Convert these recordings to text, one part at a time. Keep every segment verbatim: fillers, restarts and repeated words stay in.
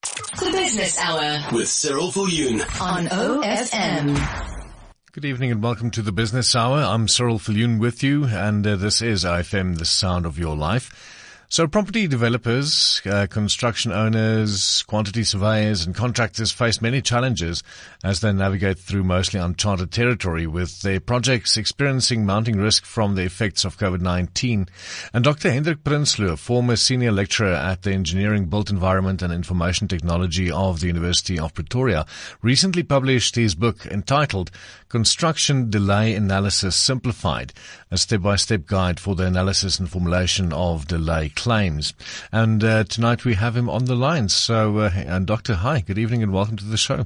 The Business Hour with Cyril Viljoen on O F M. Good evening and welcome to the Business Hour. I'm Cyril Viljoen with you, and uh, this is O F M, the sound of your life. So property developers, uh, construction owners, quantity surveyors and contractors face many challenges as they navigate through mostly uncharted territory with their projects experiencing mounting risk from the effects of COVID nineteen. And Doctor Hendrik Prinsloo, former senior lecturer at the Engineering, Built Environment and Information Technology of the University of Pretoria, recently published his book entitled Construction Delay Analysis Simplified, a step-by-step guide for the analysis and formulation of delay claims. And uh, tonight we have him on the line. So, uh, and Doctor, hi, good evening and welcome to the show.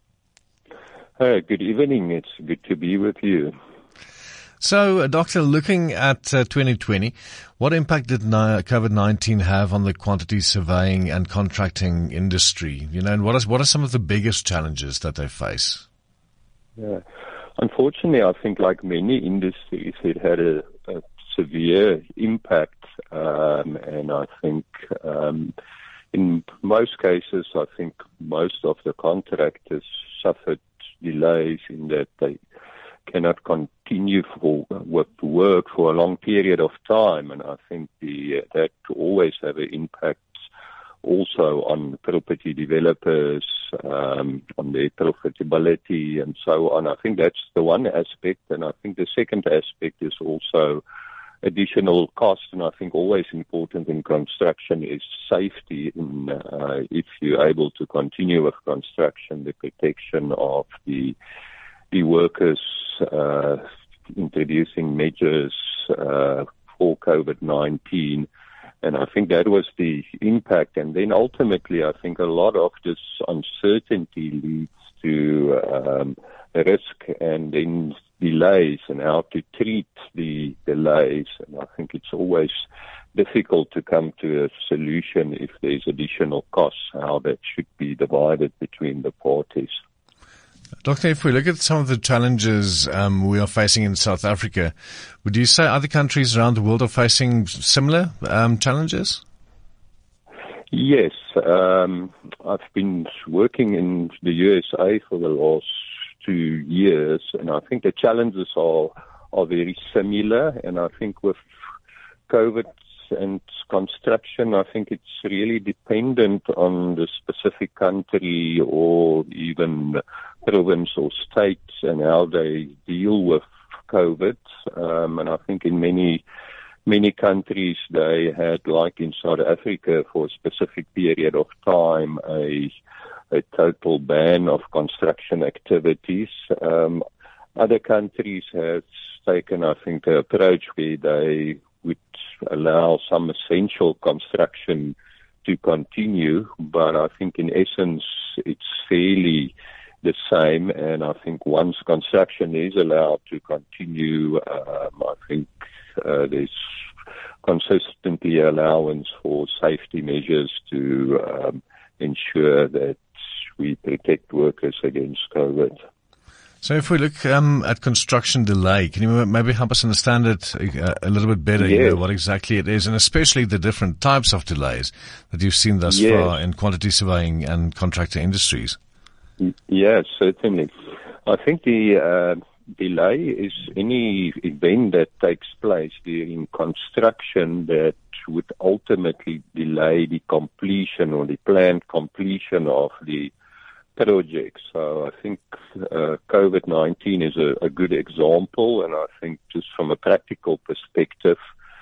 Hi, good evening. It's good to be with you. So, uh, Doctor, looking at uh, twenty twenty, what impact did COVID nineteen have on the quantity surveying and contracting industry? You know, and what is what are some of the biggest challenges that they face? Yeah. Unfortunately, I think like many industries, it had a, a severe impact. Um, and I think um, in most cases, I think most of the contractors suffered delays in that they cannot continue for, with work for a long period of time. And I think the, that always have an impact also on property developers, um, on their profitability and so on. I think that's the one aspect. And I think the second aspect is also additional cost, and I think always important in construction is safety. In, uh, if you're able to continue with construction, the protection of the the workers, uh, introducing measures uh, for COVID nineteen, and I think that was the impact. And then ultimately, I think a lot of this uncertainty leads to um, risk and then delays and how to treat the delays. And I think it's always difficult to come to a solution if there's additional costs, how that should be divided between the parties. Doctor, if we look at some of the challenges um, we are facing in South Africa, would you say other countries around the world are facing similar um, challenges? Yes. Um, I've been working in the U S A for the last two years, and I think the challenges are are very similar. And I think with COVID and construction, I think it's really dependent on the specific country or even province or states and how they deal with COVID. Um, and I think in many many countries they had, like in South Africa, for a specific period of time, a a total ban of construction activities. Um, other countries have taken, I think, the approach where they would allow some essential construction to continue, but I think in essence it's fairly the same. And I think once construction is allowed to continue, um, I think uh, there's consistently allowance for safety measures to um, ensure that we protect workers against COVID. So if we look um, at construction delay, can you maybe help us understand it a, a little bit better, yes. you know, what exactly it is, and especially the different types of delays that you've seen thus yes. far in quantity surveying and contractor industries? Yes, certainly. I think the uh, delay is any event that takes place during construction that would ultimately delay the completion or the planned completion of the project. So I think uh, COVID nineteen is a, a good example, and I think just from a practical perspective,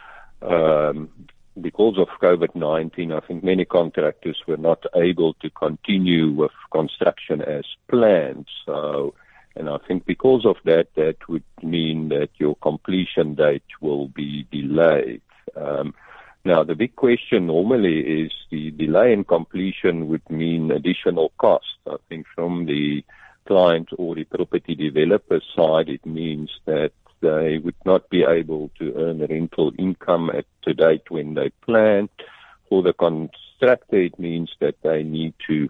um, because of COVID nineteen, I think many contractors were not able to continue with construction as planned. So, and I think because of that, that would mean that your completion date will be delayed. Um, Now, the big question normally is the delay in completion would mean additional cost. I think from the client or the property developer side, it means that they would not be able to earn rental income at the date when they planned. For the constructor, it means that they need to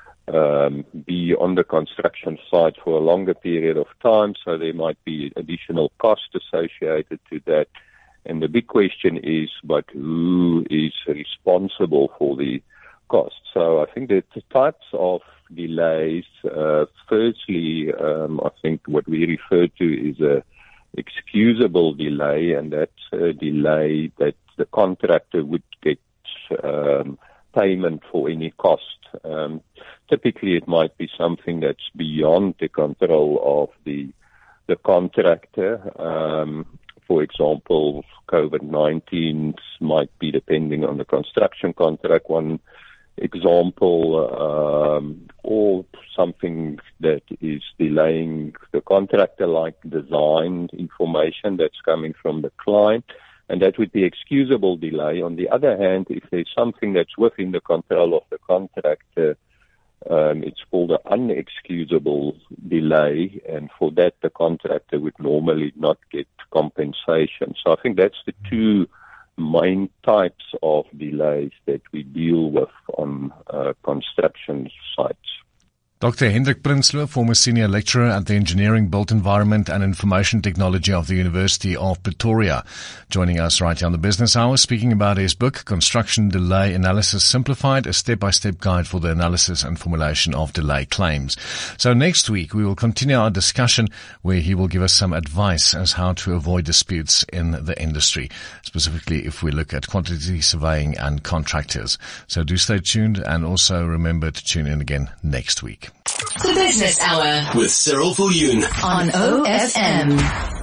um, be on the construction site for a longer period of time, so there might be additional cost associated to that. And the big question is, but who is responsible for the cost. So I think that the types of delays, uh, firstly, um, I think what we refer to is a excusable delay, and that's a delay that the contractor would get um, payment for any cost. Um, typically, it might be something that's beyond the control of the the contractor. Um, for example, COVID nineteen might be depending on the construction contract, one example, um, or something that is delaying the contractor, like design information that's coming from the client, and that would be excusable delay. On the other hand, if there's something that's within the control of the contractor, um, it's called an unexcusable delay, and for that the contractor would normally not get compensation. So I think that's the two main types of delays that we deal with on uh, construction sites. Doctor Hendrik Prinsloo, former senior lecturer at the Engineering, Built Environment and Information Technology of the University of Pretoria, joining us right here on the Business Hour, speaking about his book, Construction Delay Analysis Simplified, a step-by-step guide for the analysis and formulation of delay claims. So next week, we will continue our discussion where he will give us some advice as how to avoid disputes in the industry, specifically if we look at quantity surveying and contractors. So do stay tuned, and also remember to tune in again next week. The Business Hour with Cyril Viljoen on O F M.